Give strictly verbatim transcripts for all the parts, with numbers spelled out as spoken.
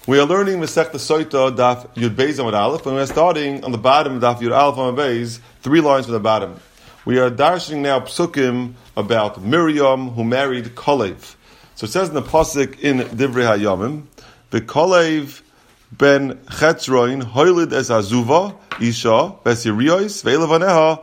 We are learning Masechta Soita Daf Yud Beis Amud Aleph, and we are starting on the bottom of Daf Yud Aleph Amud Beis, three lines from the bottom. We are darshaning now psukim about Miriam who married Kalev. So it says in the pasuk in Divrei Hayamim, the Kalev ben Chetzroin hoilid es Azuva Isha Besiriyos ve'elevaneha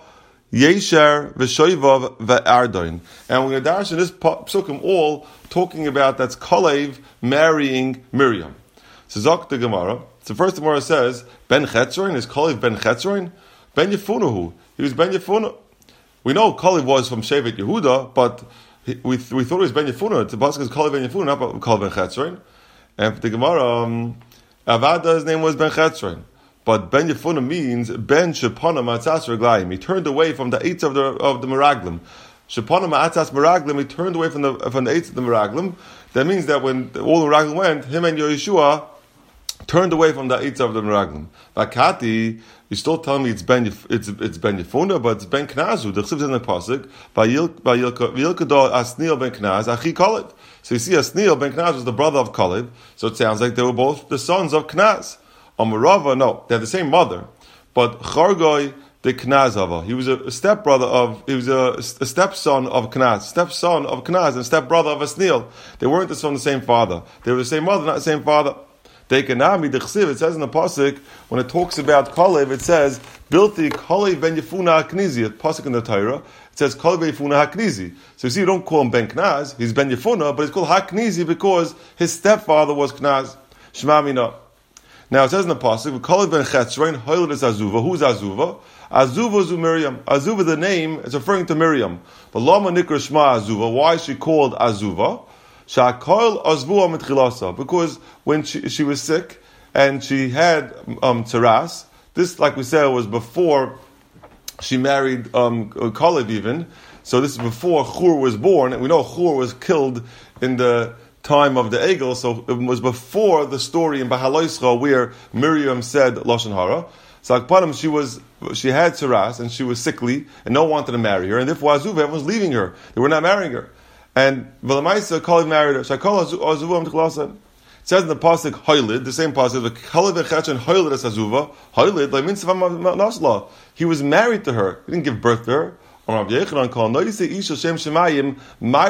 Yesher v'shoivav ve'ardoin. And we're going to darshan this psukim all talking about that's Kalev marrying Miriam. So Zok the Gemara. So first the Gemara says Ben Chetzroin is Kalev Ben Chetzroin. Ben Yefunahu. He was Ben Yefunah. We know Kalev was from Shevet Yehuda, but he, we we thought it was Ben Yefunah. It's the pasuk is Kalev Ben Yefunah, not Kalev Ben Chetzroin. And for the Gemara, um, Avada's name was Ben Chetzroin. But Ben Yefunah means Ben Shepana Matzas Reglayim. He turned away from the eights of the of the Meraglim. Shepana Matzas Meraglim. He turned away from the from the eights of the Meraglim. That means that when all the Meraglim went, him and Yeshua turned away from the eights of the Meraglim. Vakati, you still tell me it's Ben it's it's Ben Yefunah, but it's Ben Knazu. The Chsiv says in the pasuk by Yilkadol Asniel Ben Knaz Achi Kalev. So you see, Asniel Ben Knaz was the brother of Kalev. So it sounds like they were both the sons of Knaz. Amarava, no, they had the same mother, but Chargoi the Knazava. He was a stepbrother of, he was a, a stepson of Knaz, stepson of Knaz, and stepbrother of Asniel. They weren't the son of the same father. They were the same mother, not the same father. Dekanami, the Chsiv, it says in the pasuk when it talks about Kalev, it says Bilti Kalev ben Yefuna Haknizi. Pasuk in the Torah, it says Kalev ben Yefuna Haknizi. So you see, you don't call him Ben Knaz. He's Ben Yefuna, but he's called Haknizi because his stepfather was Knaz. Shema Mina. Now it says in the pasuk, Kalev ben Chetzroin hoiled is Azuva. Who's Azuva? Azuva is Miriam. Azuva, the name, is referring to Miriam. But Lama Nikra Shema Azuva. Why is she called Azuva? Sha'koil Azvua mitchilasa. Because when she, she was sick and she had um, tzaras, this, like we said, was before she married um, Kalev even. So this is before Chur was born. And we know Chur was killed in the time of the Egel, so it was before the story in Bahaloischa where Miriam said Lashon Hara. So Akpanim, she was, she had tzaras and she was sickly, and no one wanted to marry her, and therefore Azuva, everyone was leaving her. They were not marrying her. And Velamaisa Kalev married her. Shakol Azuva Mtchlasa. It says in the pasuk Hoilid, the same pasuk, the Kalev Echachan Hoilid as Azuva. Hoilid like mitzvah nasla. He was married to her. He didn't give birth to her. Anyone who marries the Isha Shem Shemayim,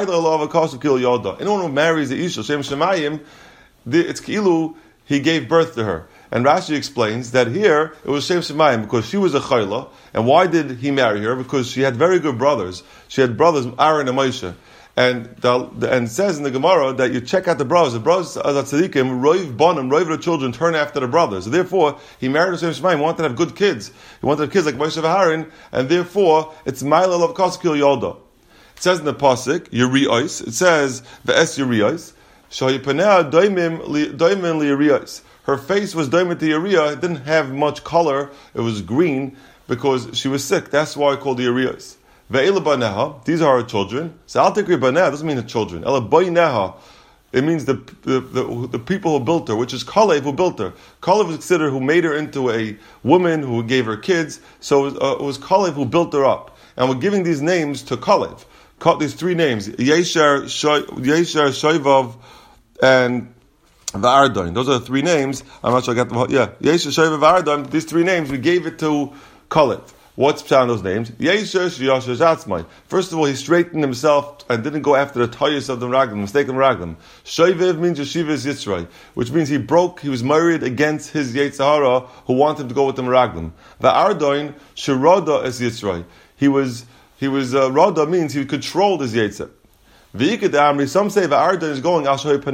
it's Kilu, he gave birth to her. And Rashi explains that here it was Shem Shemayim because she was a chayla. And why did he marry her? Because she had very good brothers. She had brothers Aaron and Moshe. And the, and it says in the Gemara that you check out the brothers. The brothers, as tzaddikim, roiv bonim, roiv the children turn after the brothers. So therefore, he married Hashem Shemaim. He wanted to have good kids. He wanted to have kids like Moshe and Aaron, and therefore it's Ma'ilel of Koskil Yolda. It says in the pasuk Yerios. It says ve'es Yerios. Shayipaneh doimim doimin liyerios. Her face was doimim to Yeriah. It didn't have much color. It was green because she was sick. That's why I called the Yerios. Ve'ela baneha, these are her children. So Al Tikri baneha doesn't mean the children. Ela boineha, it means the, the the the people who built her, which is Kalev who built her. Kalev was considered who made her into a woman who gave her kids. So it was, uh, it was Kalev who built her up. And we're giving these names to Kalev. These three names: Yesher, Yesher, Shoivav, and Va'ardoin. Those are the three names. I'm not sure I got them. Yeah, Yesher, Shoivav, Va'ardoin. These three names we gave it to Kalev. What's on those names? First of all, he straightened himself and didn't go after the toyas of the Meraglim, mistaken Meraglim. Shoiviv means Yeshiva's Yitzray, which means he broke, he was married against his Yetzirah, who wanted him to go with the Meraglim. The Ardoin, Shiroda is Yitzray. He was, he was, uh, Rada means he controlled his Yetzir. Some say the Ardoin is going,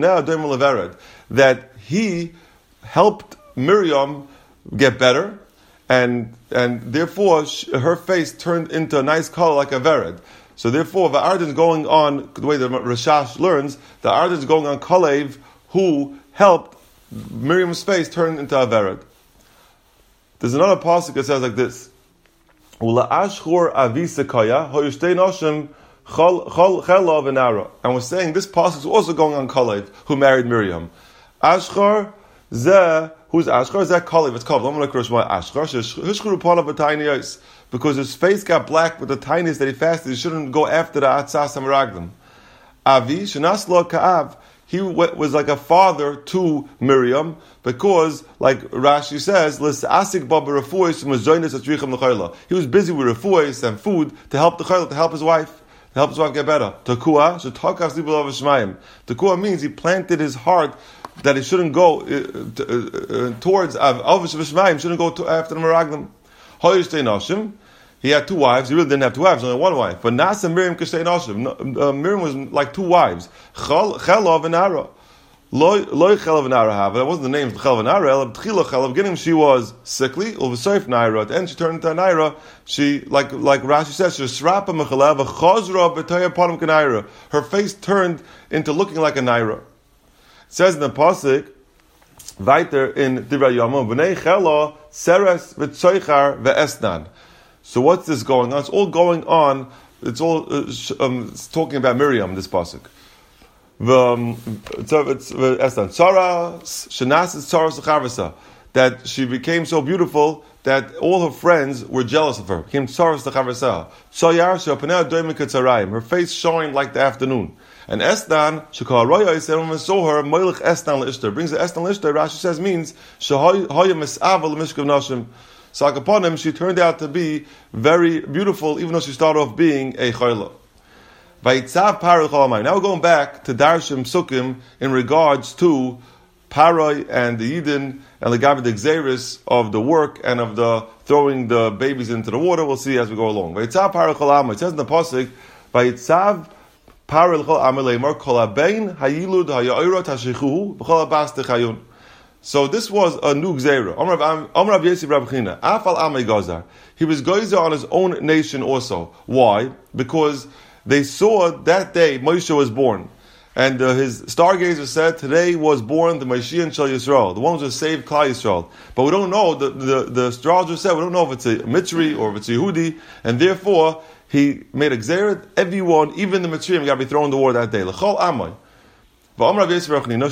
that he helped Miriam get better, And and therefore sh- her face turned into a nice color like a vered. So therefore the Arden is going on the way the Rashash learns. The Arden is going on Kalev, who helped Miriam's face turn into a vered. There's another pasuk that says like this: Ula ashchur avisekaya hoyushtei noshim chol chol chela v'nara. And we're saying this pasuk is also going on Kalev, who married Miriam. Ashchur zeh. Who's Ashkar? Is that Kalev? It's called Ashkar. Because his face got black with the tiniest that he fasted, he shouldn't go after the Atzas HaMeraglim. Avi, Shenaslo Ka'av, he w- was like a father to Miriam, because, like Rashi says, he was busy with refuos and food to help the chayla, to help his wife, to help his wife get better. Tekua, Tekua means he planted his heart that he shouldn't go uh, to, uh, uh, towards Avos V'Shmayim, shouldn't go to, after the Meraglim. He had two wives. He really didn't have two wives, only one wife. But Nasa Miriam Kashtei Nashim. Uh, Miriam was like two wives. Chelav and Ara. Loi Chelav and Ara have. That wasn't the name of Chelav and Ara. Tchila Chelav. Beginning she was sickly. Ulv'soif Naira. At the end she turned into a Naira. She, like like Rashi says, she was Srapa Mechalav Chazra B'Taya Panam K'Naira. Her face turned into looking like a Naira. It says in the pasuk, weiter in Divrei Yomim, B'nei Chela Seres V'Tzoichar V'Esnan. So what's this going on? It's all going on. It's all uh, um, it's talking about Miriam. This pasuk. That she became so beautiful that all her friends were jealous of her. Became tzaras l'chavasa. Her face shone like the afternoon. And Estan, shekal roya, everyone saw her. Moilech Estan l'ishtar brings the Estan l'ishtar. Rashi says means shehoya mis'ava l'mishkav nashim. So like upon him, she turned out to be very beautiful, even though she started off being a chayla. Now we're going back to Darshim Sukkim in regards to Paroi and the Yidden and the Gabi the Xeris of the work and of the throwing the babies into the water. We'll see as we go along. It says in the pasuk, "Vayitzav Paroi l'chol amalei kol habein hayilud hayaira tashichuhu b'chol habas techayun." So this was a new Gzeira. Amar Rav Yosef Rav China, Afal Amei Gazar. He was Geyser on his own nation also. Why? Because they saw that day Moshe was born. And uh, his stargazer said, today was born the Mashiach Shel Yisrael, the one who saved Klal Yisrael. But we don't know, the, the, the astrologer said, we don't know if it's a Mitzri or if it's a Yehudi, and therefore he made a Gzeira. Everyone, even the Mitzrayim, got to be thrown in the water that day. L'chol Amei. There were three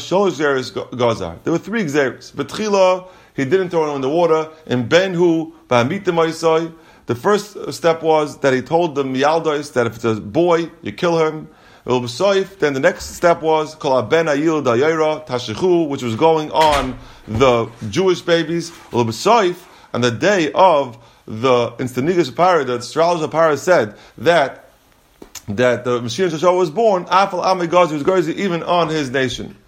Gzeres. B'tchila, he didn't throw him in the water. In Ben-Hu, the first step was that he told the Miyaldos that if it's a boy, you kill him. Then the next step was Ben Ayil Dayira Tashichu, which was going on the Jewish babies. And the day of the Instanigas Parah, the astrologer Parah said that that the Mashiach Shashua was born, Afal Amei Gazi was Gazi even on his nation. It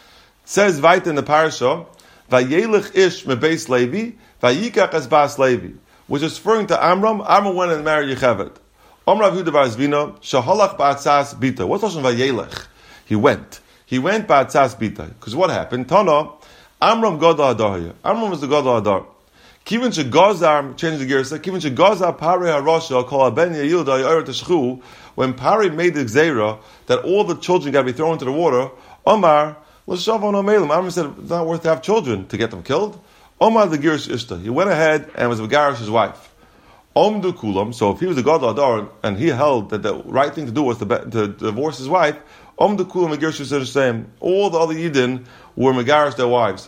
says Vayta in the parasha, Vayelich Ish Mebeis Levi, Vayikach as Bas Levi, which is referring to Amram. Amram went and married Yechevet. Amrav Yehuda bar Zvina, Shahalach Ba'atzas Bita. What's Lashon Vayelech? He went. He went Ba'atzas Bita. Because what happened? Tana, Amram Gadol Adar here. Amram was the Gadol Adar. Kivin Shegazar, change the gears, Kivin Shegazar Parei HaRasha, Kol Ben Yayil Dayir Teshchu. When Pari made the Gzeira that all the children got to be thrown into the water, Omar, L'shavon Omelim, Amram said, it's not worth to have children to get them killed. Omar the Girish Ishta, he went ahead and was Megarish his wife. Omdu Kulam, so if he was the Gadol Adar and he held that the right thing to do was to, be, to divorce his wife, Omdu Kulam Megarish is the same. All the other Yidden were Megarish their wives.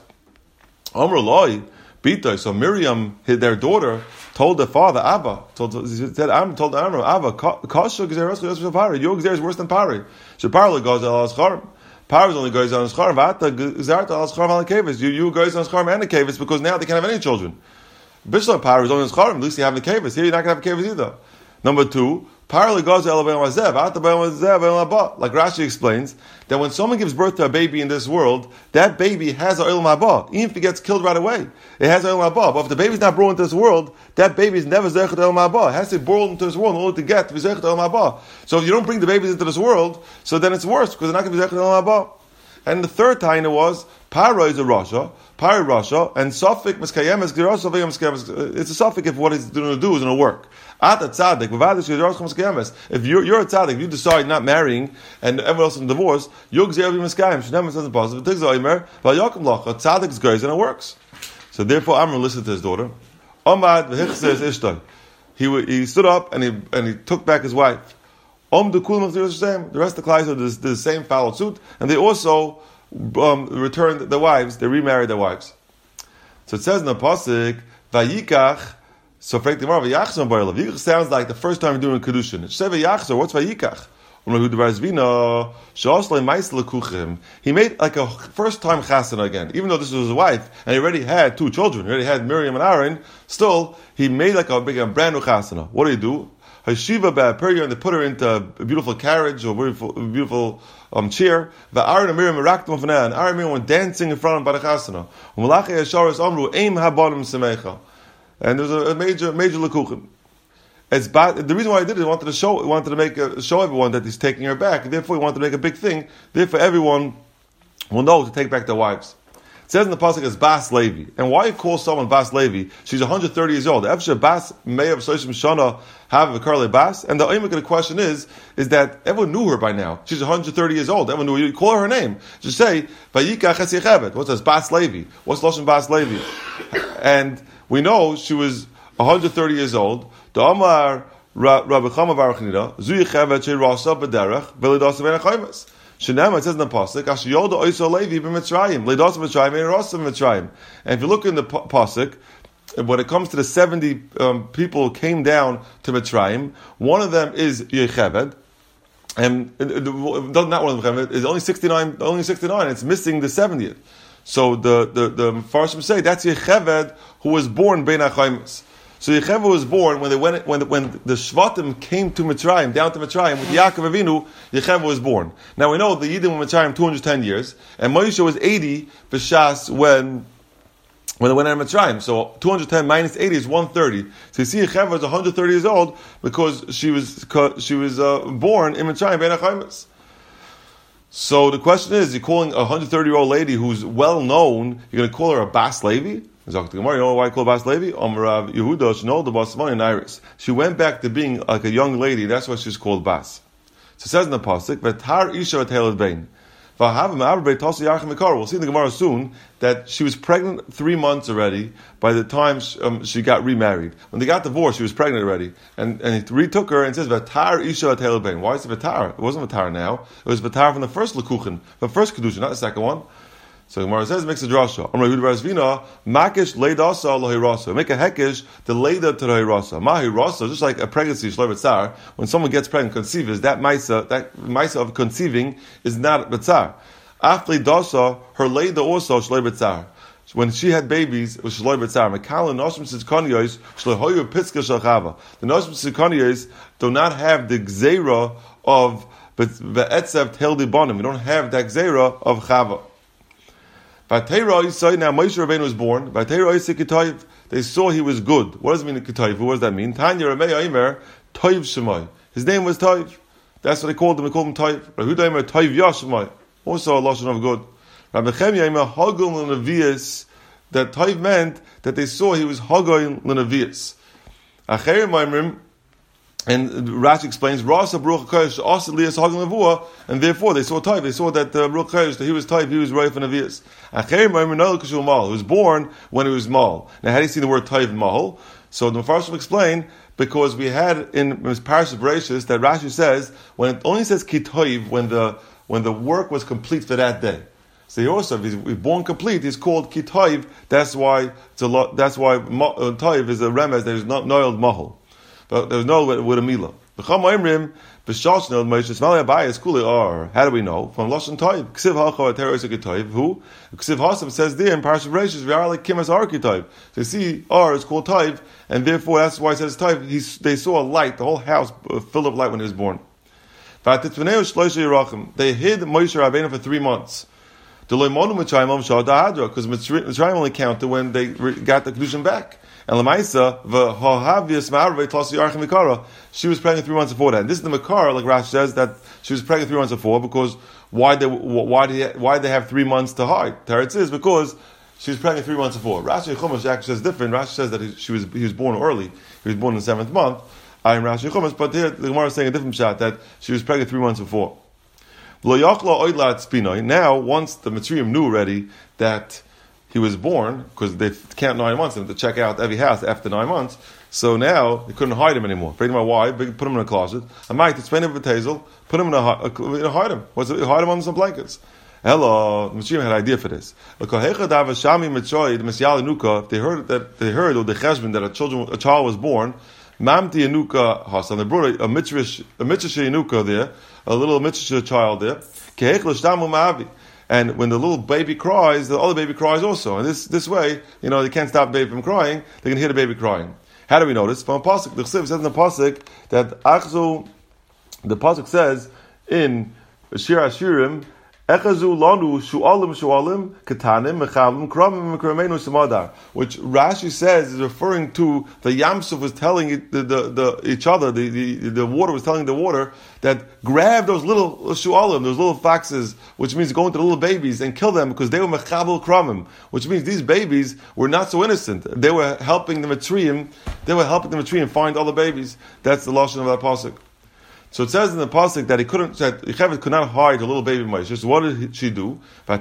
Omar Loi, Bita, so Miriam, their daughter, told the father, Abba, told, he said, I'm told Amram, Abba, Kasha Gzeres Chayos Pari, your Gzeres is worse than Pari. Shapari goes al Ascharm. Pari only goes on Ascharm, Vata Gzarta al Ascharm al Kavis. You you goes on Ascharm and the Kavis because now they can't have any children. Bishlam Pari is only Ascharm, at least you have the Kavis. Here you're not going to have a Kavis either. Number two, Pari goes al Azev, Vata Azev, like Rashi explains, that when someone gives birth to a baby in this world, that baby has a Olam Haba, even if he gets killed right away. It has Olam Haba. But if the baby's not born into this world, that baby is never Zechet Olam Haba. It has to be born into this world in order to get Zechet Olam Haba. So if you don't bring the babies into this world, so then it's worse, because they're not going to be Zechet Olam Haba. And the third taina was, Paro is a Rasha, Paro Rasha, and Safik Miskayem is Gerasa Vayam Miskayem. It's a Safik if what he's going to do is going to work. Ata Tzadik, if you're, you're a Tzadik, you decide not marrying, and everyone else in divorce, you're Gzeir Miskayem. Shneim says positive. Tigza Omer, Vayakim Lach, a Tzadik is Gzeir, and it works. So therefore, Amram listened to his daughter. Omad v'hichzes Ishtai. He he stood up and he and he took back his wife. Om the Kulam the same. The rest of the Klai did the, the same foul suit, and they also um, returned their wives. They remarried their wives. So it says in the pasuk, Vayikach. So Vayikach sounds like the first time you're doing kedushin. It says Vayachzor. What's Vayikach? He made like a first time chasana again, even though this was his wife, and he already had two children. He already had Miriam and Aaron. Still, he made like a big, a brand new chasana. What do you do? Hashiva ba'apirya, and they put her into a beautiful carriage or beautiful, beautiful um, chair. Aaron and Miriam eraktim ofaneh, and Aaron and Miriam went dancing in front of the chasana. U'malachei Yesharis amru eim habanim semecha, and there's a, a major, major lekuchim. It's bad. The reason why he did it, he wanted to show, he wanted to make a, show everyone that he's taking her back. Therefore, he wanted to make a big thing. Therefore, everyone will know to take back their wives. It says in the pasuk as Bas Levi. And why you call someone Bas Levi? She's one hundred thirty years old. Efshe Bas may have Soshim Shana have a curly Bas. And the only question is, is that everyone knew her by now. She's one hundred thirty years old. Everyone knew her. You call her her name. Just say Vayika Chesi Chevet. What's this? Bas Levi. What's Loshen Bas Levi? And we know she was one hundred thirty years old. The Amar Rabbi Chama Bar Chanina Zuy Chevet Sheirasa B'derech V'Lidas V'Nechaymas. Shenema, it says in the pasuk, Asher Yoda Oisol Levi b'Mitzrayim, Leidos b'Mitzrayim, Eirasa b'Mitzrayim. And if you look in the pasuk, when it comes to the seventy um, people who came down to Mitzrayim, one of them is Yecheved, and uh, not one of them is only sixty-nine. Only sixty-nine. It's missing the seventieth. So the the the Farshim say that's Yecheved who was born Bein HaChaimis. So Yecheved was born when they went when the, when the Shvatim came to Mitzrayim, down to Mitzrayim with Yaakov Avinu. Yecheved was born. Now we know the Yidden were Mitzrayim two hundred ten years, and Moshe was eighty b'shas when when they went out of Mitzrayim. So two hundred ten minus eighty is one hundred thirty. So you see, Yecheved was one hundred thirty years old because she was she was uh, born in Mitzrayim Bein HaChaimis. So the question is, you're calling a one hundred thirty year old lady who's well known, you're going to call her a Bas Levi? You know why I call Bas Levi? She went back to being like a young lady. That's why she's called Bas. So it says in the pasuk, "V'tar isha v'teiled bein." We'll see in the Gemara soon that she was pregnant three months already by the time she, um, she got remarried. When they got divorced, she was pregnant already, and and he retook her and says "V'tar isha v'teiled bein." Why is it V'tar? It wasn't V'tar now. It was V'tar from the first lekuchen, the first kedusha, not the second one. So Gemara says, makes a drasha. Makish leidasa lohirasa. Make a hekish the leida to the hirasa. Mahirasa, just like a pregnancy shloim b'tzar. When someone gets pregnant, conceives, that maisa, that maisa of conceiving is not b'tzar. After dasa, her leida also shloim b'tzar. When she had babies, it was shloim b'tzar. Mekala noshim tzidkaniyos shlohoyu pitzka shalchava. The noshim tzidkaniyos do not have the gzeira of ve'etzev teldi bonim. We don't have that gzeira of chava. Now Moshe Rabbeinu was born. They saw he was good. What does it mean Ketayv? What does that mean? Tanya Ramei Aimer Toiv Shemai. His name was Toiv. That's what they called him. They called him Toiv. Rahuda Aimer Toiv Yashemai. Also a lashon of good. Rabbi Chemia Aimer Hagol Lenavias. That Toiv meant that they saw he was Hagol Lenavias. Acherim Aimerim. And Rashi explains, Rasa Baruch HaKodesh also Lias Hagan Levua, and therefore they saw Toiv. They saw that uh, Baruch HaKodesh, that he was Toiv, he was Roif and Avias. Acherim Ma'amr Kashul Mahal. He was born when he was Mahal. Now, how do you see the word Toiv and Mahal? So the Mepharshim explain, because we had in his Parashat Bereshis that Rashi says, when it only says Ki Toiv, when the, when the work was complete for that day. So he also, if he's born complete, he's called Ki Toiv. That's why, it's a lot, that's why uh, Toiv is a remez that is not Noiled Mahal. But there was no with a milah. How do we know? From Lashon Toiv. Ksiv Hacha Teres Toiv. Who? Ksiv Hasam says there in Parashat Bereshis, we are like Kimas Arki Toiv. So you see, R is called Toiv, and therefore that's why it says Toiv. He, they saw a light, the whole house filled of light when he was born. They hid Moshe Rabbeinu for three months. Because Mitzrayim only counted when they got the Kedushin back. And Lamaisa, she was pregnant three months before that. And this is the Makar, like Rashi says, that she was pregnant three months before, because why they why did why they have three months to hide? Teretz is because she was pregnant three months before. Rashi Chumash actually says different. Rashi says that he, she was he was born early. He was born in the seventh month. I am Rashi Chumash, but here the Gemara is saying a different shot, that she was pregnant three months before. Now, once the Mitzrayim knew already that he was born, because they count nine months and to check out every house after nine months. So now they couldn't hide him anymore. Put him why? Put him in a closet. I might explain him with a tazel. Put him in a, a, a hide him. What's it? Hide him on some blankets. Hello, Mitzrayim had an idea for this. If they heard that they heard or the cheshbon that a children a child was born, Mamti Yanuka Hasan. They brought a, a mitzvah, a mitzvah Yanuka there, a little mitzvah child there. Kehech l'shtamu ma'avi. And when the little baby cries, the other baby cries also. And this this way, you know, they can't stop the baby from crying. They can hear the baby crying. How do we know this? From a pasuk, the Chsiv says in the pasuk that Achzu, the pasuk says in Shir Hashirim, Echazu lanu shu'alim shu'alim ketanim mechavim kramim mekramenu samadar, which Rashi says is referring to the Yamsuf was telling the, the, the each other, the, the, the water was telling the water that grab those little shu'alim, those little foxes, which means go into the little babies and kill them because they were mechavil kramim, which means these babies were not so innocent. They were helping the Mitzrayim, they were helping the Mitzrayim find all the babies. That's the lashon of that pasuk. So it says in the pasuk that he couldn't, that Yocheved could not hide a little baby Moshe. So what did she do?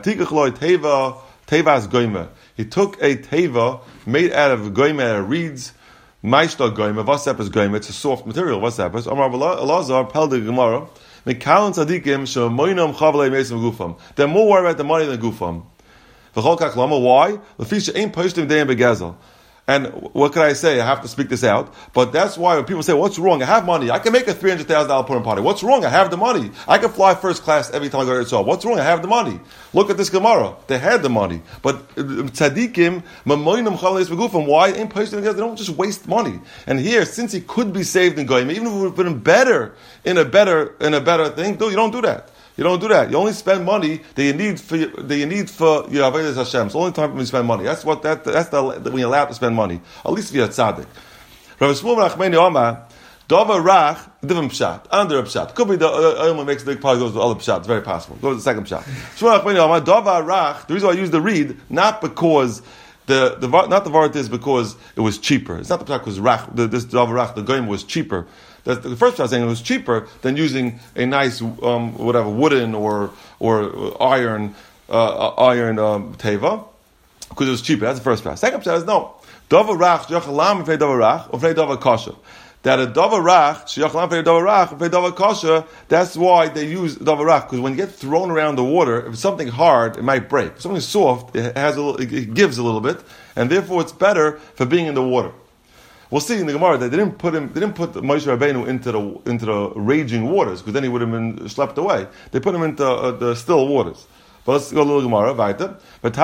Teva, tevas goyma. He took a teva made out of goyma, reeds. Maishta goyma, vasepes goyma. It's a soft material. Vasepes. Amar Elazar pel de Gemara. Mekalan tzadikim shemoinam chavlei meisim gufam. They're more worried about the money than gufam. V'chol kach lama. Why? Lefisha ain't postim deim begazel. And what could I say? I have to speak this out. But that's why when people say, what's wrong? I have money. I can make a three hundred thousand dollars Purim party. What's wrong? I have the money. I can fly first class every time I go to Israel. What's wrong? I have the money. Look at this Gemara. They had the money. But tzadikim, mamoinim chaleis begufim. Why? Ain't posting together. They don't just waste money. And here, since he could be saved in Goyim, even if it would have been better, in a better, in a better thing, you don't do that. You don't do that. You only spend money that you need for that you need for your avodas Hashem. It's the only time when you spend money. That's what that that's the when you're allowed to spend money. At least if you're a tzaddik. Rav Shmuel Rachmeni Omar, Dava Rach, different pshat, under a pshat. Could be the only makes the big part goes to the other pshat. It's very possible. Go to the second pshat. Shmuel Rachmeni Omar, Dava Rach. The reason why I use the reed, not because the the not the varat is because it was cheaper. It's not the pshat because Rach, the, this Dava Rach, the goyim was cheaper. The, the first time saying it was cheaper than using a nice, um, whatever, wooden or or iron uh, iron um, teva, because it was cheaper. That's the first part. Second part is no. Dava rach sheyachalam v'fnei dava rach v'fnei dava kasha. That a dava rach sheyachalam v'fnei dava rach v'fnei dava kasha. That's why they use dava rach, because when you get thrown around the water, if it's something hard, it might break. If something soft, it has a little, it gives a little bit, and therefore it's better for being in the water. We'll see in the Gemara that they didn't put him, they didn't put Moshe Rabbeinu into the into the raging waters, because then he would have been schlepped away. They put him into uh, the still waters. But let's go to the Gemara. Weiter.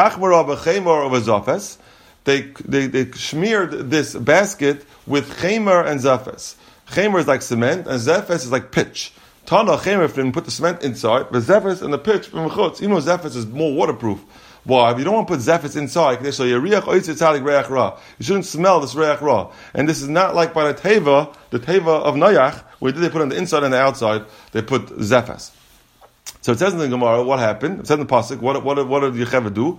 They they they smeared this basket with chemer and zafes. Chemer is like cement, and zafes is like pitch. Tana chemer if they didn't put the cement inside, but zafes and the pitch from chutz. You know, zafes is more waterproof. Why? If you don't want to put zephyrs inside, you shouldn't smell this reach ra. And this is not like by the teva, the teva of Noach, where did they put on the inside and the outside? They put zephyrs. So it says in the Gemara, what happened? It says in the pasuk, what what what did Yocheved do?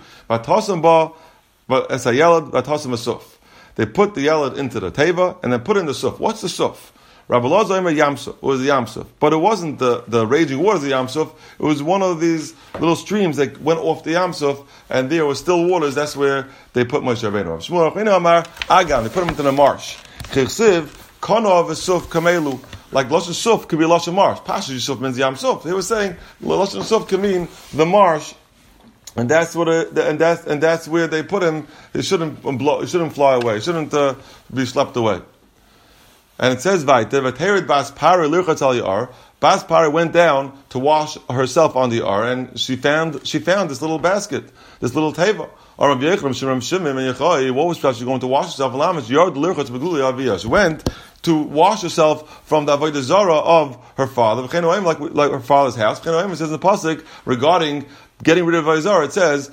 They put the yelad into the teva and then put in the suf. What's the suf? Rabbi Elazar Omer Yamsuf. It was the Yamsuf. But it wasn't the, the raging waters of the Yamsuf. It was one of these little streams that went off the Yamsuf, and there were still waters. That's where they put Moshe Rabbeinu. Shmuel Rabbeinu Amar Agan. They put him into the marsh. Chirsiv Konov Esuf Kamelu. Like Lashon Suf could be Lashon Marsh. Pasha Yusuf means Yamsuf. They were saying Lashon Suf can mean the marsh. And that's what, it, and that's and that's where they put him. He shouldn't blow, he shouldn't fly away. He shouldn't uh, be schlepped away. And it says, "Vaiter v'tered Bas Pari lirchatz al yar." Bas Pari went down to wash herself on the yar, and she found she found this little basket, this little teva. What was she going to wash herself? She went to wash herself from the avodah zara of her father, like like her father's house. It says in the pasuk regarding getting rid of avodah zara. It says,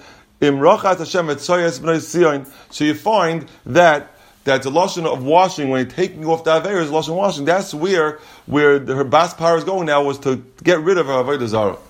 so you find that. That's a lotion of washing when you're taking off the aveir is lotion washing. That's where where the, her bas par is going now was to get rid of her avodah zara.